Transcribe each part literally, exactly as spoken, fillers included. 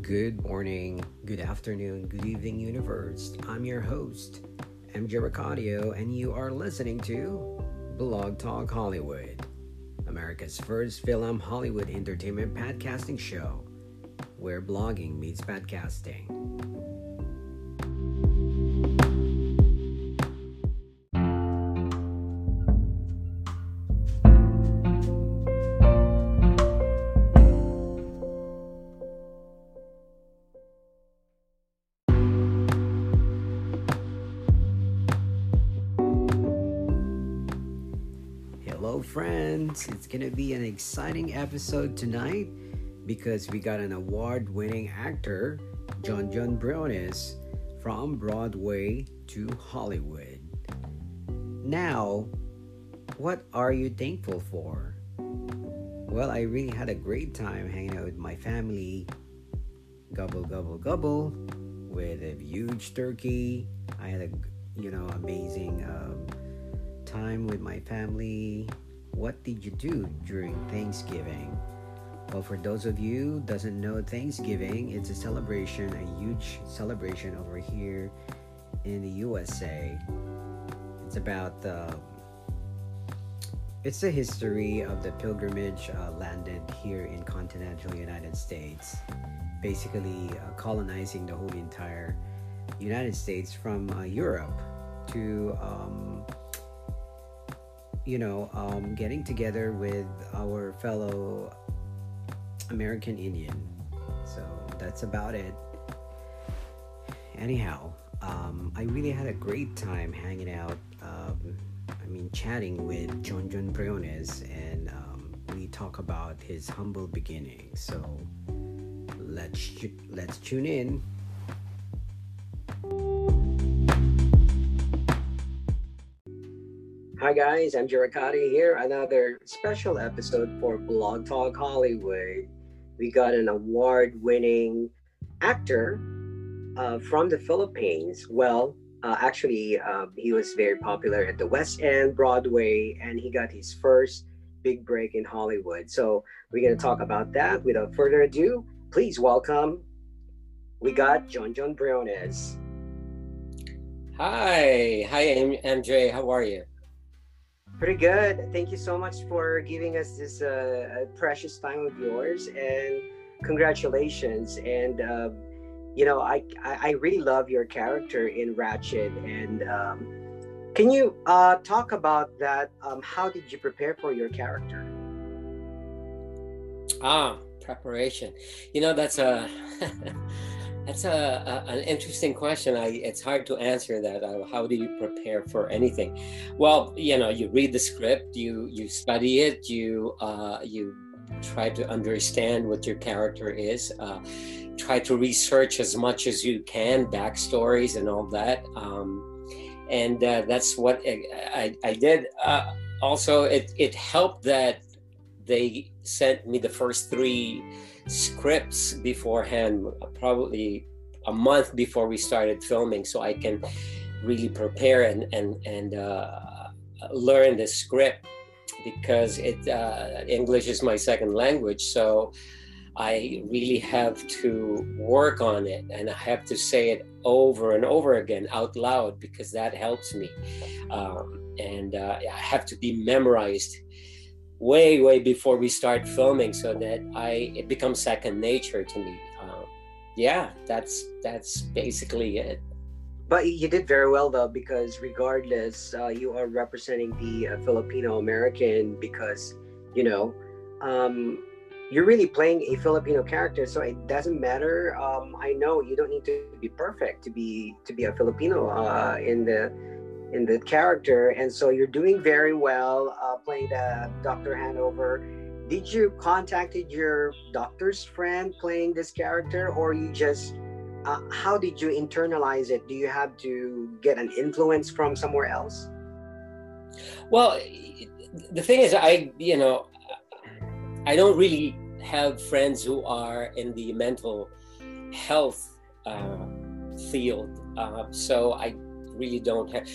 Good morning, good afternoon, good evening, universe. I'm your host, M J Ricardio, and you are listening to Blog Talk Hollywood, America's first film Hollywood entertainment podcasting show, where blogging meets podcasting. Hello, friends. It's going to be an exciting episode tonight because we got an award-winning actor, Jon Jon Briones, from Broadway to Hollywood. Now, what are you thankful for? Well, I really had a great time hanging out with my family. Gobble, gobble, gobble, with a huge turkey. I had a, you know, amazing um, time with my family. What did you do during Thanksgiving? Well, for those of you who doesn't know, Thanksgiving, it's a celebration, a huge celebration over here in the U S A. It's about uh, it's the history of the pilgrimage uh, landed here in continental United States, basically uh, colonizing the whole entire United States from uh, Europe to um, you know, um, getting together with our fellow American Indian. So that's about it. Anyhow, um, I really had a great time hanging out, um, I mean, chatting with Jon Jon Briones, and um, we talk about his humble beginnings. So let's let's tune in. Hi guys, I'm Jericati here. Another special episode for Blog Talk Hollywood. We got an award-winning actor uh, from the Philippines. Well, uh, actually, uh, he was very popular at the West End, Broadway, and he got his first big break in Hollywood. So we're going to talk about that. Without further ado, please welcome, we got Jon Jon Briones. Hi, hi M J, how are you? Pretty good. Thank you so much for giving us this uh, precious time of yours, and congratulations. And uh, you know, I, I I really love your character in Ratched. And um, can you uh, talk about that? Um, how did you prepare for your character? Ah, preparation. You know, that's a that's a, a an interesting question. I it's hard to answer that. Uh, how do you prepare for anything? Well, you know, you read the script, you you study it, you uh, you try to understand what your character is. Uh, try to research as much as you can, backstories and all that. Um, and uh, that's what I I, I did. Uh, also, it it helped that they sent me the first three scripts beforehand, probably a month before we started filming, so I can really prepare and and and uh, learn the script, because it uh, English is my second language, so I really have to work on it, and I have to say it over and over again out loud, because that helps me, um, and uh, I have to be memorized way way before we start filming, so that I it becomes second nature to me. Um, yeah, that's that's basically it. But you did very well though, because regardless, uh, you are representing the uh, Filipino American, because you know um, you're really playing a Filipino character, so it doesn't matter. Um, I know you don't need to be perfect to be to be a Filipino uh, in the in the character, and so you're doing very well uh, playing the Doctor Hanover. Did you contacted your doctor's friend playing this character, or you just uh, how did you internalize it? Do you have to get an influence from somewhere else? Well, the thing is, I you know I don't really have friends who are in the mental health uh, field, uh, so I really don't have.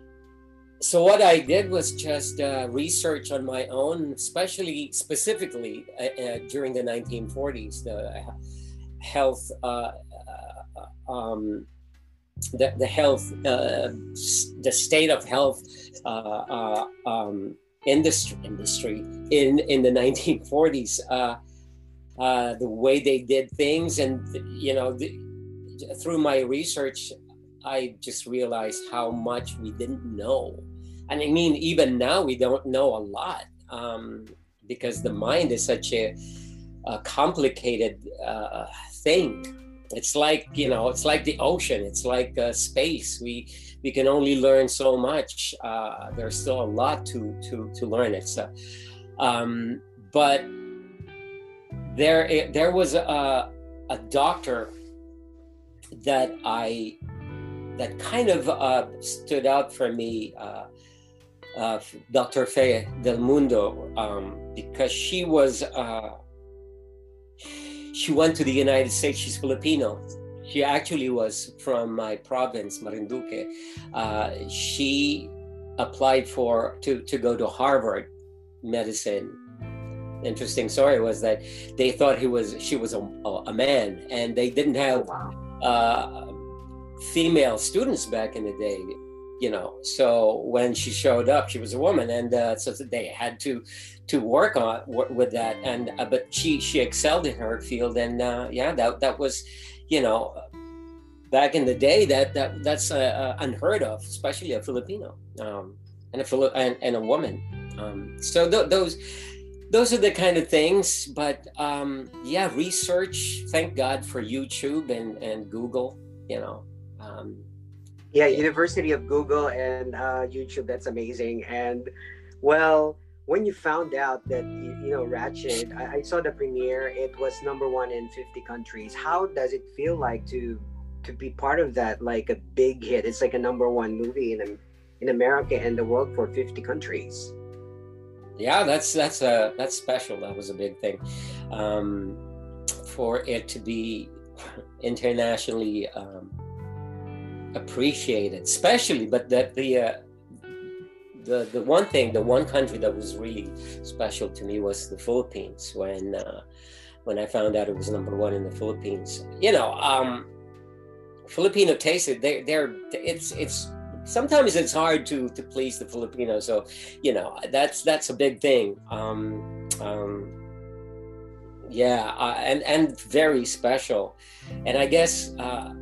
So what I did was just uh, research on my own, especially specifically uh, uh, during the nineteen forties, the health, uh, uh, um, the, the health, uh, the state of health uh, uh, um, industry industry in in the nineteen forties. Uh, uh, the way they did things, and you know, the, through my research, I just realized how much we didn't know. And I mean, even now we don't know a lot, um, because the mind is such a, a complicated uh, thing. It's like, you know, it's like the ocean. It's like uh, space. We we can only learn so much. Uh, there's still a lot to to to learn. It's uh, um, but there there was a a doctor that I that kind of uh, stood out for me, uh, uh, Doctor Fe Del Mundo, um, because she was. Uh, She went to the United States. She's Filipino. She actually was from my province, Marinduque. Uh, she applied for to, to go to Harvard medicine. Interesting story was that they thought he was she was a, a man, and they didn't have uh, female students back in the day. You know, so when she showed up, she was a woman, and uh, so they had to to work on with that. And uh, but she she excelled in her field, and uh, yeah, that that was, you know, back in the day, that that that's uh, uh, unheard of, especially a Filipino um, and a Fili- and, and a woman. Um, so th- those those are the kind of things. But um, yeah, research. Thank God for YouTube and and Google. You know. Um, Yeah, University of Google and uh, YouTube. That's amazing. And well, when you found out that you, you know Ratched, I, I saw the premiere. It was number one in fifty countries. How does it feel like to to be part of that? Like a big hit. It's like a number one movie in in America and the world for fifty countries. Yeah, that's that's a that's special. That was a big thing, um, for it to be internationally. Um, appreciated, especially, but that the uh, the the one thing, the one country that was really special to me was the Philippines. When uh, when I found out it was number one in the Philippines, you know, um, Filipino taste, they they're it's it's sometimes it's hard to to please the Filipinos. So, you know, that's that's a big thing. Um, um, yeah, uh, and and very special, and I guess. Uh,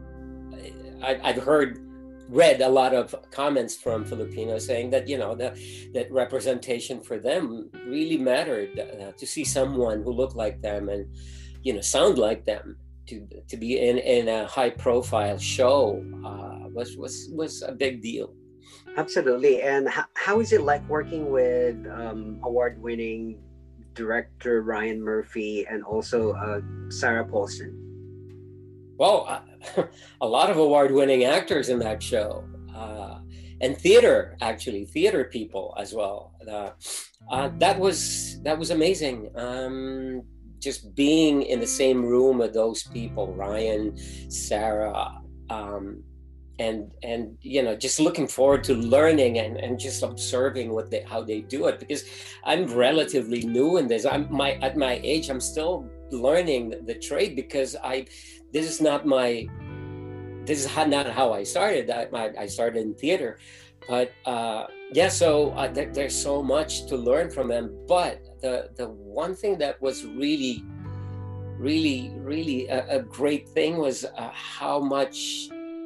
I, I've heard, read a lot of comments from Filipinos saying that, you know, that that representation for them really mattered, uh, to see someone who looked like them and, you know, sound like them, to to be in, in a high profile show uh, was was was a big deal. Absolutely. And how, how is it like working with um, award-winning director Ryan Murphy and also uh, Sarah Paulson? Well, uh, a lot of award-winning actors in that show, uh, and theater, actually, theater people as well. Uh, uh, that was that was amazing. Um, just being in the same room with those people, Ryan, Sarah, um, and and you know, just looking forward to learning and, and just observing what they how they do it, because I'm relatively new in this. I'm my at my age, I'm still learning the, the trade, because I. This is not my, this is not how I started. I, I started in theater, but uh, yeah, so uh, there, there's so much to learn from them. But the, the one thing that was really, really, really a, a great thing was uh, how much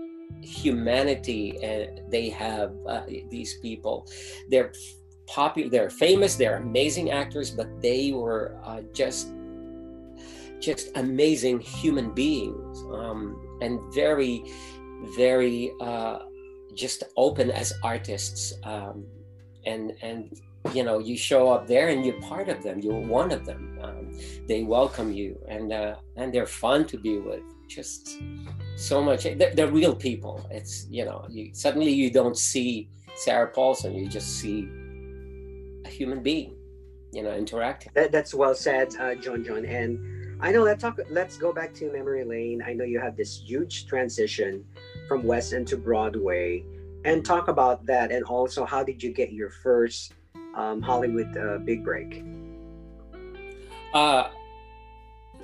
humanity uh, they have, uh, these people. They're popular, they're famous, they're amazing actors, but they were uh, just just amazing human beings, um, and very, very uh, just open as artists. Um, and and you know, you show up there and you're part of them. You're one of them. Um, they welcome you, and uh, and they're fun to be with. Just so much. They're, they're real people. It's, you know, you suddenly you don't see Sarah Paulson. You just see a human being, you know, interacting. That, that's well said, uh, John John. And I know let's talk. Let's go back to memory lane. I know you have this huge transition from West End to Broadway, and talk about that. And also, how did you get your first um, Hollywood uh, big break? Uh,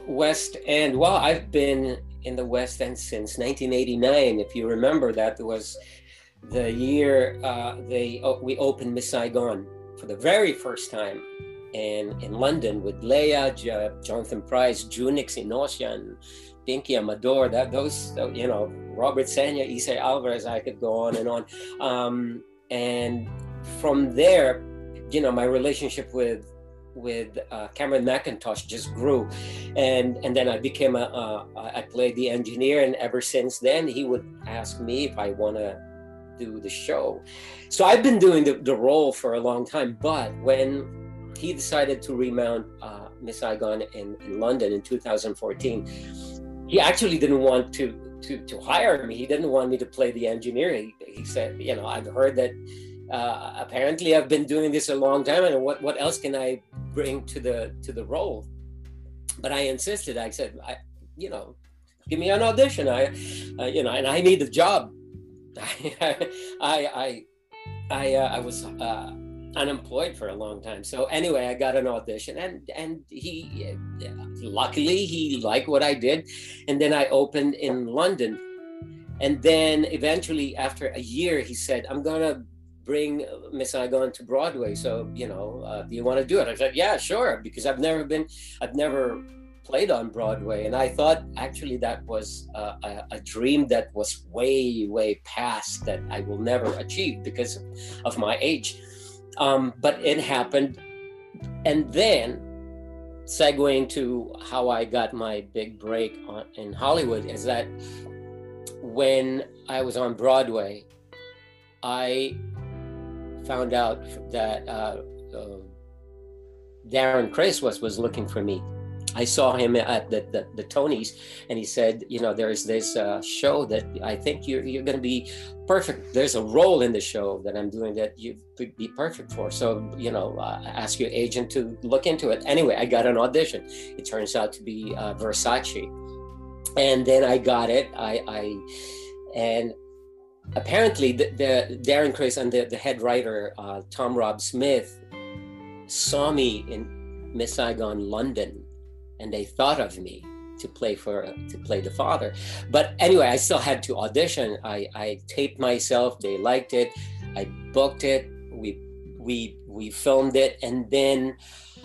West End. Well, I've been in the West End since nineteen eighty-nine. If you remember, that was the year uh, they oh, we opened Miss Saigon for the very first time in in London with Leia, J- Jonathan Price, Junix Inosian, Pinky Amador. That those you know Robert Senya, Isay Alvarez. I could go on and on. Um, and from there, you know, my relationship with with uh, Cameron McIntosh just grew, and and then I became a uh, I played the engineer, and ever since then he would ask me if I want to do the show. So I've been doing the, the role for a long time, but when he decided to remount uh, Miss Saigon in, in London in two thousand fourteen, he actually didn't want to to to hire me. He didn't want me to play the engineer. He, he said, you know, I've heard that uh, apparently I've been doing this a long time, and what what else can I bring to the to the role? But I insisted. I said, I, you know, give me an audition. I, uh, you know, and I need a job. I I I uh, I was uh, unemployed for a long time. So anyway, I got an audition, and and he uh, luckily he liked what I did, and then I opened in London, and then eventually after a year, he said, "I'm gonna bring Miss Saigon to Broadway. So you know, uh, do you want to do it?" I said, "Yeah, sure," because I've never been, I've never played on Broadway, and I thought actually that was uh, a, a dream that was way way past, that I will never achieve because of, of my age. Um, but it happened, and then segueing to how I got my big break on, in Hollywood, is that when I was on Broadway, I found out that uh, uh, Darren Criss was was looking for me. I saw him at the, the, the Tonys, and he said, you know, there's this uh, show that I think you're you're going to be perfect. There's a role in the show that I'm doing that you could be perfect for. So, you know, uh, ask your agent to look into it. Anyway, I got an audition. It turns out to be uh, Versace. And then I got it. I, I and apparently the, the Darren Criss and the, the head writer, uh, Tom Rob Smith, saw me in Miss Saigon, London, and they thought of me to play for to play the father. But anyway, I still had to audition. I, I taped myself. They liked it. I booked it. We we we filmed it, and then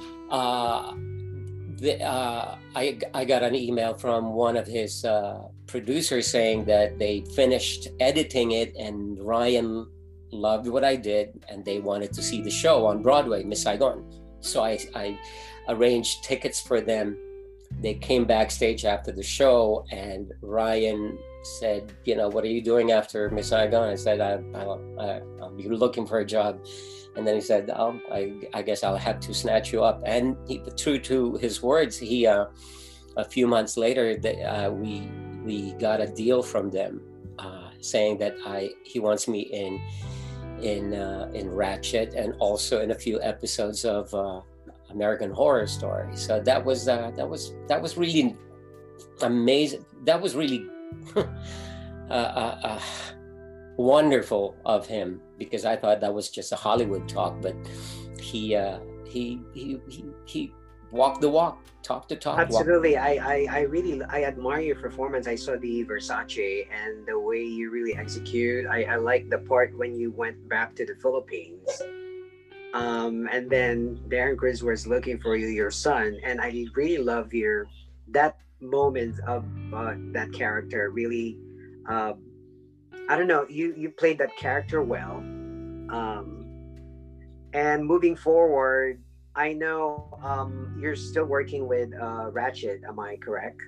uh, the, uh, I I got an email from one of his uh, producers saying that they finished editing it, and Ryan loved what I did, and they wanted to see the show on Broadway, Miss Saigon. So I I arranged tickets for them. They came backstage after the show, and Ryan said, you know, what are you doing after Miss Saigon? I said, I, I, I'll be looking for a job. And then he said, oh, I, I guess I'll have to snatch you up. And he, true to his words, he uh, a few months later, they, uh, we we got a deal from them uh, saying that I he wants me in in uh, in Ratchet, and also in a few episodes of uh, American Horror Story. So that was uh, that was that was really amazing. That was really uh, uh, uh, wonderful of him, because I thought that was just a Hollywood talk, but he uh, he, he he he walked the walk, talk the talk. Absolutely, walk. I, I I really I admire your performance. I saw the Versace and the way you really execute. I I like the part when you went back to the Philippines. Um, and then Darren Criss was looking for you, your son, and I really love your that moment of uh, that character. Really, uh, I don't know, you you played that character well. Um, and moving forward, I know um, you're still working with uh, Ratchet. Am I correct?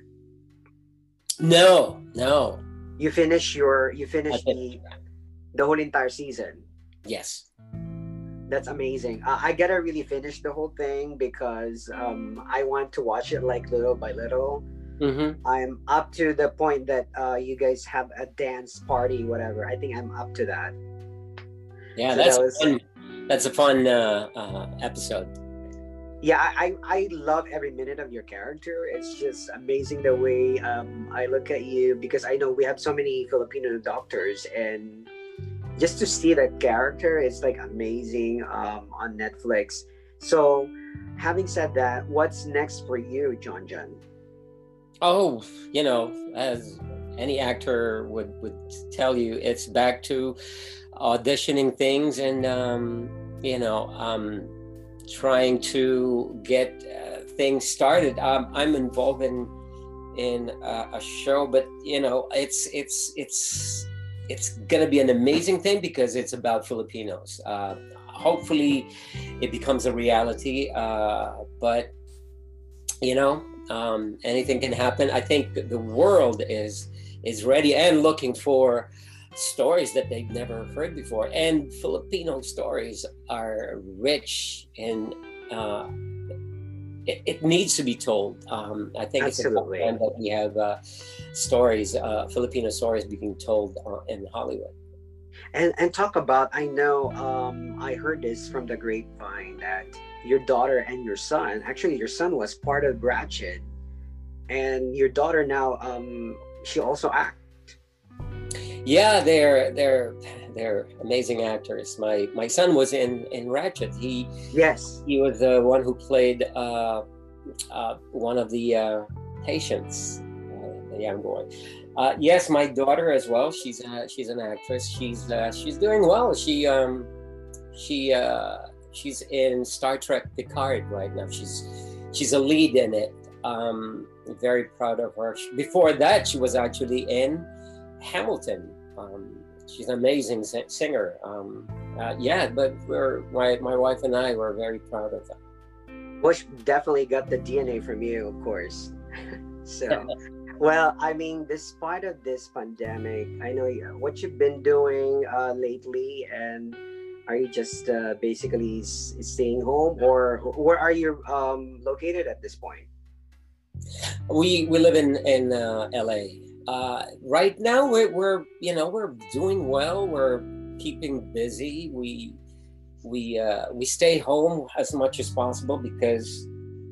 No, no. You finished your you finished the the whole entire season. Yes. That's amazing. Uh, I gotta really finish the whole thing because um, I want to watch it like little by little. Mm-hmm. I'm up to the point that uh, you guys have a dance party, whatever. I think I'm up to that. Yeah, so that's that was, fun. That's a fun uh, uh, episode. Yeah, I, I love every minute of your character. It's just amazing the way um, I look at you, because I know we have so many Filipino doctors, and just to see that character is like amazing um, on Netflix. So having said that, what's next for you, John John? Oh, you know, as any actor would would tell you, it's back to auditioning things and um, you know um, trying to get uh, things started. Um, I'm involved in in uh, a show, but you know, it's it's it's it's gonna be an amazing thing because it's about Filipinos. Uh, hopefully, it becomes a reality. Uh, but you know, um, anything can happen. I think the world is is ready and looking for stories that they've never heard before. And Filipino stories are rich in. Uh, it, it needs to be told. Um, I think Absolutely. it's important that we have uh, stories, uh, Filipino stories being told uh, in Hollywood. And and talk about, I know, um, I heard this from the grapevine that your daughter and your son, actually your son was part of Ratched, and your daughter now, um, she also act. Yeah, they're they're they're amazing actors. My my son was in in Ratched. He Yes. he was the one who played uh, uh, one of the uh, patients, uh, the young boy. Uh, yes, my daughter as well. She's uh, she's an actress. She's uh, she's doing well. She um she uh, she's in Star Trek Picard right now. She's she's a lead in it. Um, very proud of her. Before that, she was actually in Hamilton. Um, she's an amazing singer. Um, uh, yeah, but we're my my wife and I were very proud of them. Well, she definitely got the D N A from you, of course. So, well, I mean, despite of this pandemic, I know you- what you've been doing uh, lately, and are you just uh, basically s- staying home, or where are you um, located at this point? We we live in in uh, L A. Uh, right now, we're we're you know we're doing well. We're keeping busy. We we uh, we stay home as much as possible because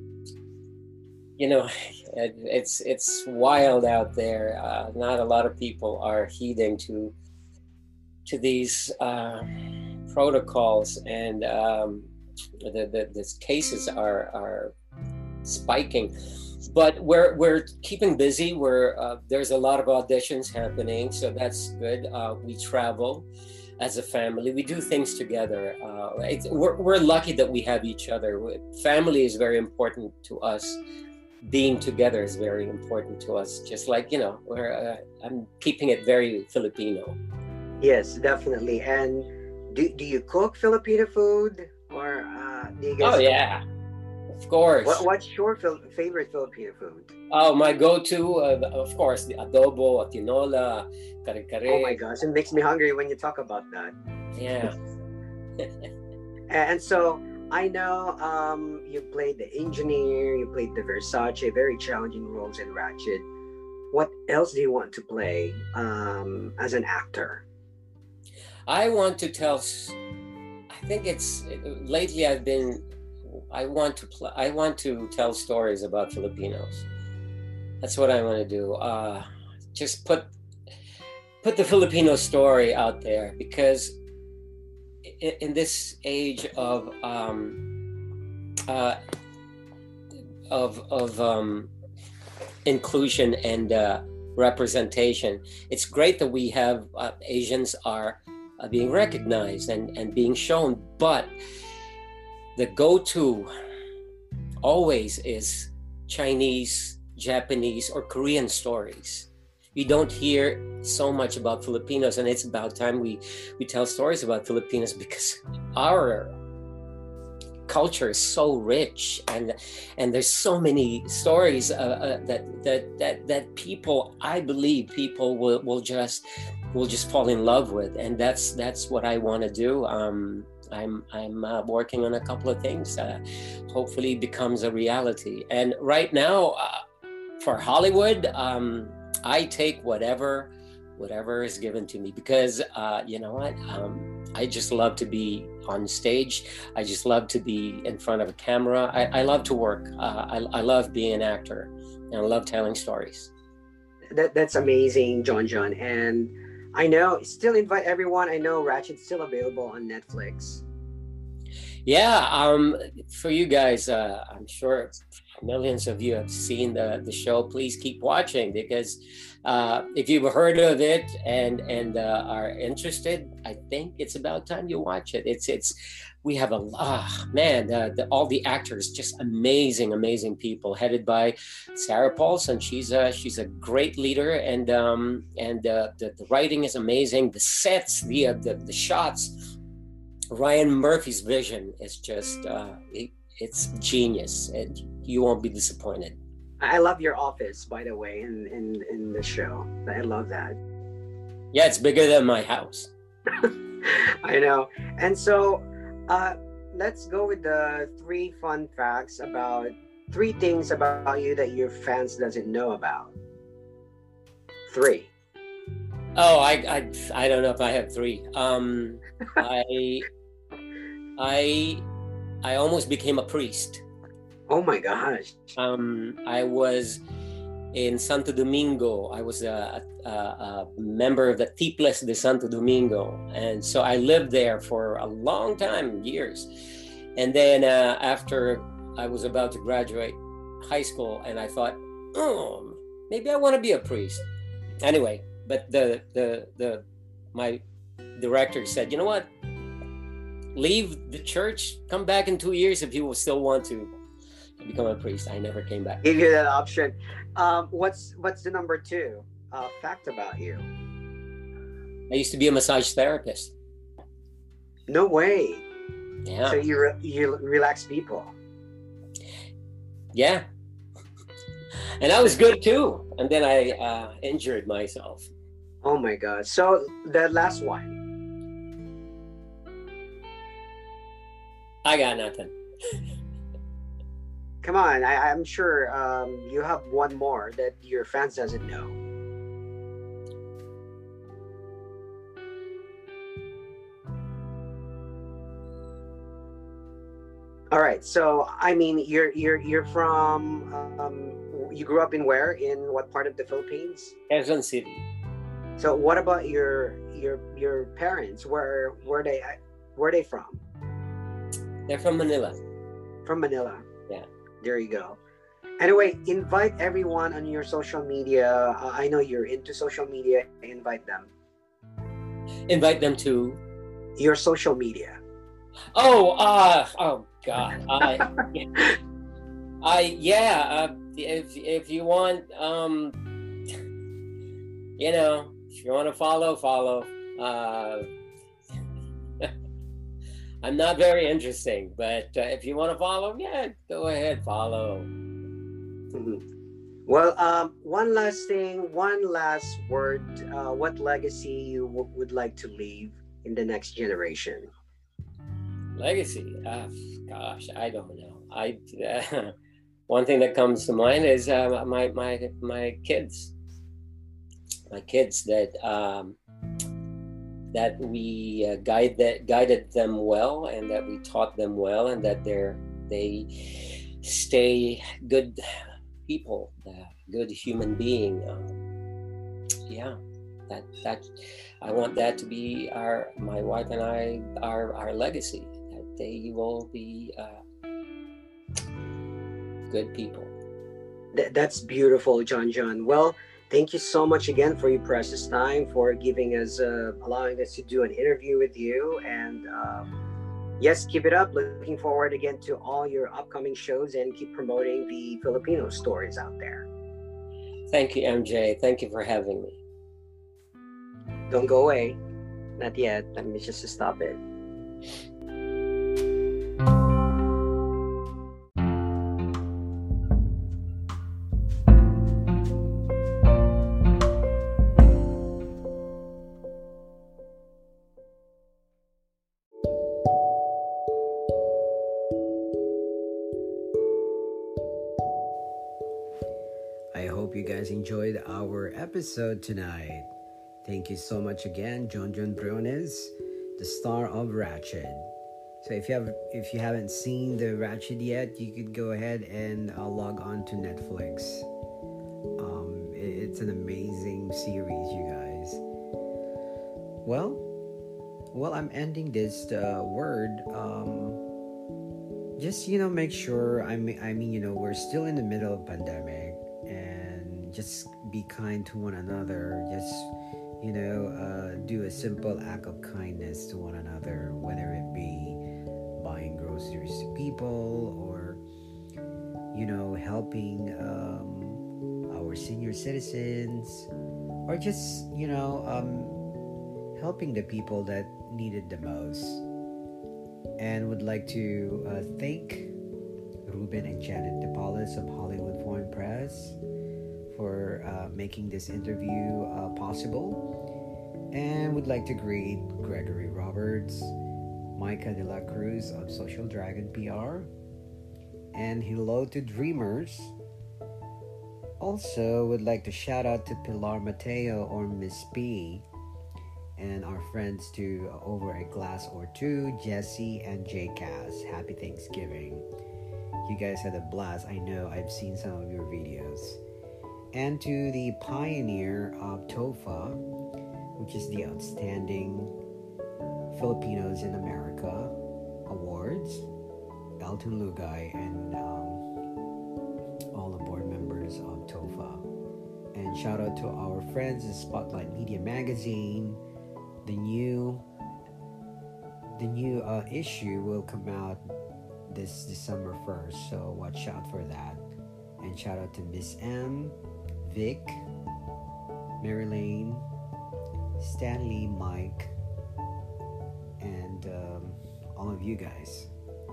you know it, it's it's wild out there. Uh, not a lot of people are heeding to to these uh, protocols, and um, the, the the cases are are spiking. But we're we're keeping busy. We're uh, there's a lot of auditions happening, so that's good. Uh, we travel as a family. We do things together. Uh, it's, we're we're lucky that we have each other. Family is very important to us. Being together is very important to us. Just like you know, we're uh, I'm keeping it very Filipino. Yes, definitely. And do, do you cook Filipino food, or uh, do you Oh guys cook? yeah, of course. What what's your fil- favorite Filipino food? Oh, my go-to, uh, of course, the adobo, tinola, Oh my kare-kare. gosh, it makes me hungry when you talk about that. Yeah. And so I know um, you played the engineer, you played the Versace, very challenging roles in Ratchet. What else do you want to play um, as an actor? I want to tell. I think it's lately I've been. I want to play. I want to tell stories about Filipinos. That's what I want to do. Uh, just put put the Filipino story out there because in, in this age of um, uh, of of um, inclusion and uh, representation, it's great that we have uh, Asians are uh, being recognized and, and being shown, but the go-to always is Chinese, Japanese, or Korean stories. We don't hear so much about Filipinos, and it's about time we, we tell stories about Filipinos because our culture is so rich, and and there's so many stories uh, uh, that that that that people, I believe, people will, will just will just fall in love with, and that's that's what I want to do. Um, I'm I'm uh, working on a couple of things. Uh, hopefully, it becomes a reality. And right now, uh, for Hollywood, um, I take whatever whatever is given to me because uh, you know what. Um, I just love to be on stage. I just love to be in front of a camera. I, I love to work. Uh, I, I love being an actor, and I love telling stories. That that's amazing, John John. And I know, still invite everyone. I know Ratchet's still available on Netflix. Yeah, um, for you guys, uh, I'm sure millions of you have seen the, the show. Please keep watching, because uh, if you've heard of it and and uh, are interested, I think it's about time you watch it. It's it's we have a ah, man, the, the, all the actors, just amazing, amazing people, headed by Sarah Paulson. She's a she's a great leader, and um, and uh, the the writing is amazing. The sets, the uh, the, the shots. Ryan Murphy's vision is just uh, it, it's genius, and you won't be disappointed. I love your office, by the way, in in, in the show. I love that. Yeah, it's bigger than my house. I know. And so uh, let's go with the three fun facts about three things about you that your fans doesn't know about. Three. Oh, I I, I don't know if I have three. Um, I I I almost became a priest. Oh my gosh. Um, I was in Santo Domingo. I was a, a, a member of the Tiples de Santo Domingo. And so I lived there for a long time, years. And then uh, after I was about to graduate high school, and I thought, oh, maybe I want to be a priest. Anyway, but the, the, the, my director said, you know what? Leave the church, come back in two years if you will still want to become a priest. I never came back. Give you that option. Um, what's what's the number two uh, fact about you? I used to be a massage therapist. No way. Yeah. So you re- you relax people. Yeah. And I was good too. And then I uh, injured myself. Oh my God. So the last one. I got nothing. Come on, I, I'm sure um, you have one more that your fans doesn't know. All right, so I mean, you're you're you're from um, you grew up in where? In what part of the Philippines? Quezon City. So what about your your your parents? Where were they? Where are they from? They're from Manila. From Manila. Yeah. There you go. Anyway, invite everyone on your social media. Uh, I know you're into social media. Invite them. Invite them to your social media. Oh, uh, oh God. I, I, yeah. Uh, if if you want, um, you know, if you want to follow, follow. Uh, I'm not very interesting, but uh, if you want to follow, yeah, go ahead, follow. Mm-hmm. Well, um, one last thing, one last word. Uh, what legacy you w- would like to leave in the next generation? Legacy? Uh, gosh, I don't know. I uh, one thing that comes to mind is uh, my my my kids. My kids that. Um, that we uh, guide that guided them well, and that we taught them well, and that they're they stay good people, uh, good human being. Um, yeah, that that I want that to be our my wife and I our our legacy. That they will be uh, good people. Th- that's beautiful, John John. Well, thank you so much again for your precious time, for giving us, uh, allowing us to do an interview with you. And uh, yes, keep it up. Looking forward again to all your upcoming shows, and keep promoting the Filipino stories out there. Thank you, M J. Thank you for having me. Don't go away. Not yet. Let me just stop it. I hope you guys enjoyed our episode tonight. Thank you so much again, John John Briones, the star of Ratched. So if you have if you haven't seen the Ratched yet, you could go ahead and uh, log on to Netflix. Um, it, it's an amazing series, you guys. Well, well, I'm ending this uh, word. Um, just, you know, make sure, I mean, I mean, you know, we're still in the middle of pandemic, and just be kind to one another. Just, you know, uh, do a simple act of kindness to one another, whether it be buying groceries to people, or, you know, helping um, our senior citizens, or just, you know, um, helping the people that needed the most. And would like to uh, thank Ruben and Janet DePaulis of Hollywood Foreign Press for uh, making this interview uh, possible. And would like to greet Gregory Roberts, Micah De La Cruz of Social Dragon P R, and hello to Dreamers. Also would like to shout out to Pilar Mateo, or Miss P, and our friends to uh, Over a Glass or Two, Jesse and J Cass. Happy Thanksgiving. You guys had a blast. I know, I've seen some of your videos. And to the pioneer of TOFA, which is the Outstanding Filipinos in America Awards, Elton Lugay, and um, all the board members of TOFA. And shout out to our friends at Spotlight Media Magazine. The new the new uh, issue will come out this December first, so watch out for that. And shout out to Miss M, Vic, Marilyn, Stanley, Mike, and um, all of you guys.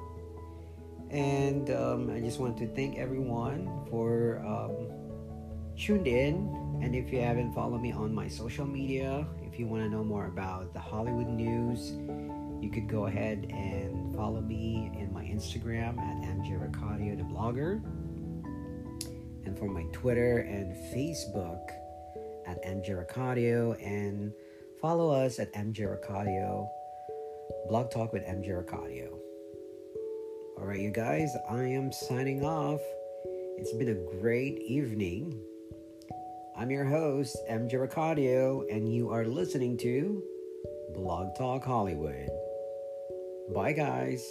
And um, I just want to thank everyone for um, tuned in. And if you haven't followed me on my social media, if you want to know more about the Hollywood news, you could go ahead and follow me in my Instagram at M J Ricadio the blogger, and for my Twitter and Facebook at M J Ricadio, and follow us at M J Ricadio, Blog Talk with M J Ricadio. Alright, you guys, I am signing off. It's been a great evening. I'm your host, M J Ricadio, and you are listening to Blog Talk Hollywood. Bye, guys.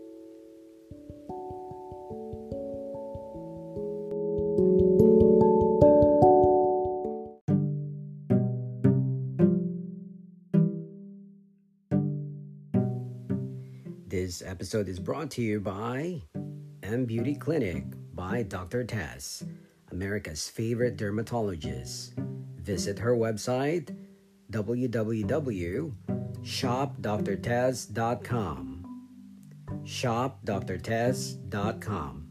This episode is brought to you by M Beauty Clinic by Doctor Tess, America's favorite dermatologist. Visit her website, w w w dot shop dr tess dot com. shop dr tess dot com.